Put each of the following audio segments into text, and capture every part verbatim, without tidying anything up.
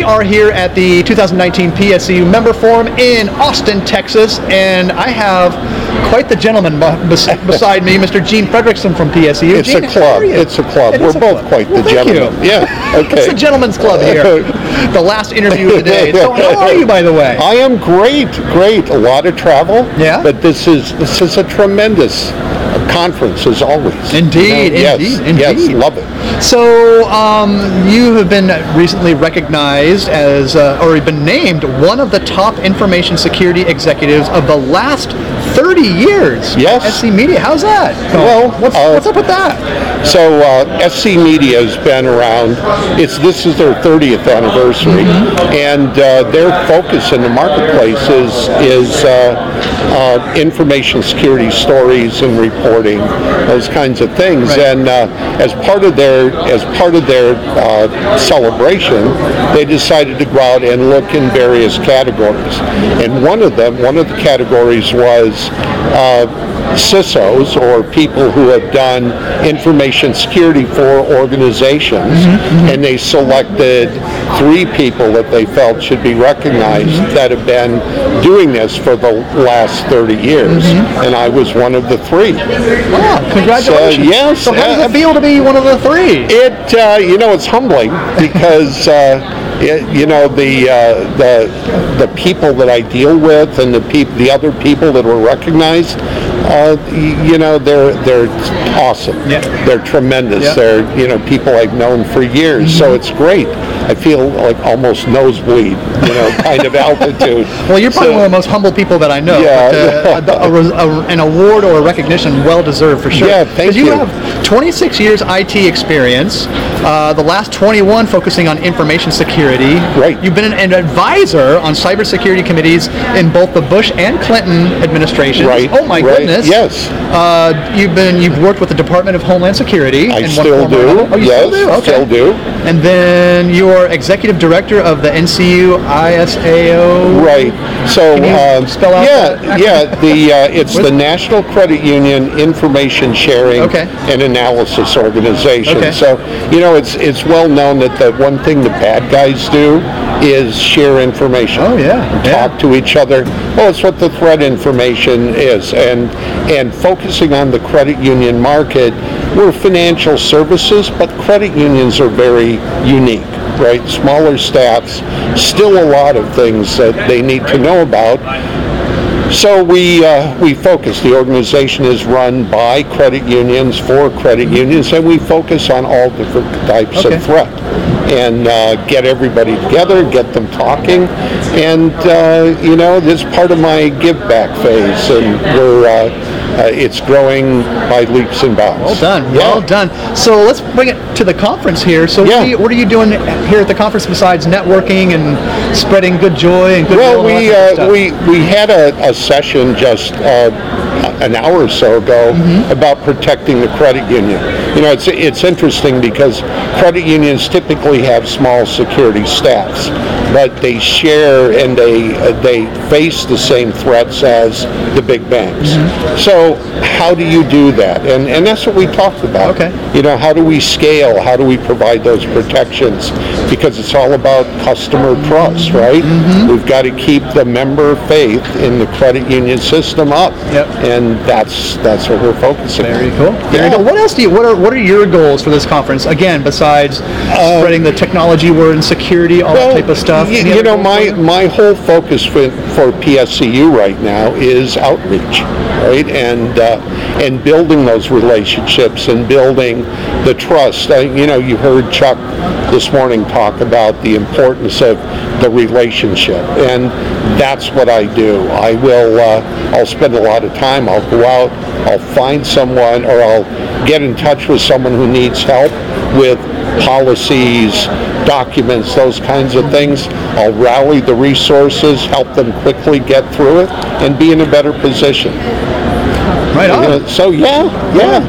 we are here at the two thousand nineteen P S C U Member Forum in Austin, Texas, and I have quite the gentleman bes- beside me, Mister Gene Fredrickson from P S C U. It's Gene, a club. It's a club. It We're a both club. quite well, the thank gentlemen. You. Yeah. Okay. It's the gentleman's club here. The last interview of the day. So how are you, by the way? I am great. Great. A lot of travel. Yeah. But this is this is a tremendous conference, as always. Indeed. You know? Indeed. Yes. Indeed. Yes. Love it. So um, you have been recently recognized as, uh, or been named one of the top information security executives of the last thirty years. Yes. S C Media. How's that? Well, what's, uh, what's up with that? So uh, S C Media has been around. It's this is their thirtieth anniversary, mm-hmm. and uh, their focus in the marketplace is is uh, uh, information security stories and reporting, those kinds of things. Right. And uh, as part of their as part of their uh, celebration, they decided to go out and look in various categories. And one of them, one of the categories was uh, C I S Os, or people who have done information security for organizations, mm-hmm. and they selected three people that they felt should be recognized mm-hmm. that have been doing this for the last thirty years, mm-hmm. and I was one of the three. Wow, congratulations. So, yes. So how does it feel to be one of the three? It, uh, you know, it's humbling because, uh, it, you know, the, uh, the the people that I deal with and the peop- the other people that were recognized, Uh, you know, they're they're awesome. Yeah. They're tremendous. Yeah. They're, you know, people I've known for years. Mm-hmm. So it's great. I feel like almost nosebleed, you know, kind of altitude. Well, you're probably so, one of the most humble people that I know. Yeah. But, uh, a, a, a, an award or a recognition well deserved for sure. Yeah, thank you. you. Because you have twenty-six years I T experience, uh, the last twenty-one focusing on information security. Right. You've been an, an advisor on cybersecurity committees in both the Bush and Clinton administrations. Right. Oh my right. goodness. Yes. Uh, you've been you've worked with the Department of Homeland Security. I in still one form or do. another. Oh, you yes. still do. Okay. Still do. And then you're executive director of the N C U I S A O. Right. So Can you um, spell out yeah, that yeah. The uh, it's the National Credit Union Information Sharing Okay. and Analysis Organization. Okay. So you know, it's it's well known that the one thing the bad guys do is share information. Oh yeah. And yeah. talk to each other. Well, it's what the threat information is, and and focusing on the credit union market, we're financial services, but credit unions are very unique, right? Smaller staffs, still a lot of things that they need to know about. So we uh, we focus. The organization is run by credit unions for credit unions, and we focus on all different types Okay. of threat, and uh, get everybody together, get them talking, and uh, you know, this is part of my give back phase, and we're uh, uh, it's growing by leaps and bounds. Well done, Yeah. well done. So let's bring it to the conference here. So Yeah. what, are you, what are you doing here at the conference besides networking and spreading good joy and good Well, we uh, we we had a, a session just uh, an hour or so ago mm-hmm. about protecting the credit union. You know, it's it's interesting because credit unions typically have small security staffs, but they share and they uh, they face the same threats as the big banks. Mm-hmm. So how do you do that? And and that's what we talked about. Okay. You know, how do we scale? How do we provide those protections? Because it's all about customer trust, right? Mm-hmm. We've got to keep the member faith in the credit union system up. Yep. And that's that's what we're focusing on. Very cool. Very Yeah. cool. What else do you? What are what are your goals for this conference? Again, besides spreading the technology word and security, all that type of stuff. You, Any you other know, goals my, for you? my whole focus for, for P S C U right now is outreach, right? And uh, and building those relationships and building the trust. Uh, you know, you heard Chuck this morning talk about the importance of the relationship, and that's what I do. I will, uh, I'll spend a lot of time. I'll go out, I'll find someone, or I'll get in touch with someone who needs help with policies, documents, those kinds of things. I'll rally the resources, help them quickly get through it, and be in a better position. Right on. Uh, so yeah, yeah.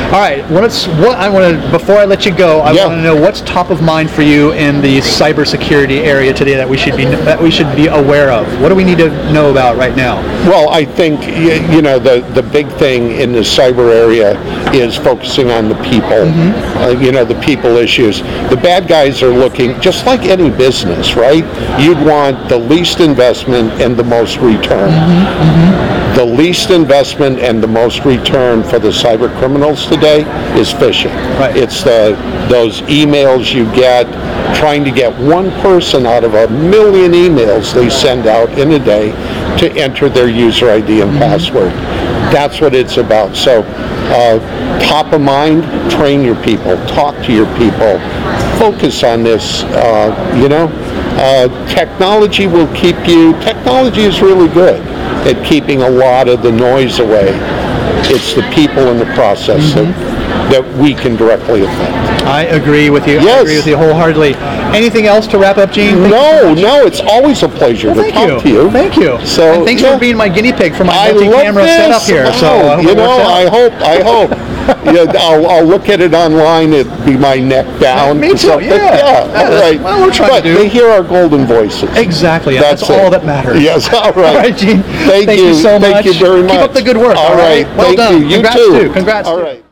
All right, what's what I want to before I let you go, I Yeah. want to know what's top of mind for you in the cybersecurity area today that we should be that we should be aware of. What do we need to know about right now? Well, I think y- you know the the big thing in the cyber area is focusing on the people. Uh, you know, the people issues. The bad guys are looking just like any business, right? You'd want the least investment and the most return. The least investment and the most return for the cyber criminals today is phishing. Right. It's the those emails you get, trying to get one person out of a million emails they send out in a day to enter their user I D and password. That's what it's about. So uh, top of mind, train your people, talk to your people, focus on this, uh, you know. Uh, technology will keep you, technology is really good at keeping a lot of the noise away. It's the people in the process that, that we can directly affect. I agree with you. I Yes. agree with you wholeheartedly. Anything else to wrap up, Gene? Thank No, no, it's always a pleasure Well, to thank talk you. to you. Thank you. So, and thanks yeah. for being my guinea pig for my I love multi-camera this. setup here. So Wow. I hope you it know, works out. I hope, I hope. yeah, I'll, I'll look at it online. It'd be my neck down. Me too, So, but yeah. yeah, all Yeah, right. well, we're trying to but do. they hear our golden voices. Exactly. and That's, That's all it. that matters. Yes, all right. All right, Gene. Thank Thank you. you so Thank much. you very much. Keep up the good work. All right. Well Thank done. you. You Congrats too. too. Congrats. All too. right.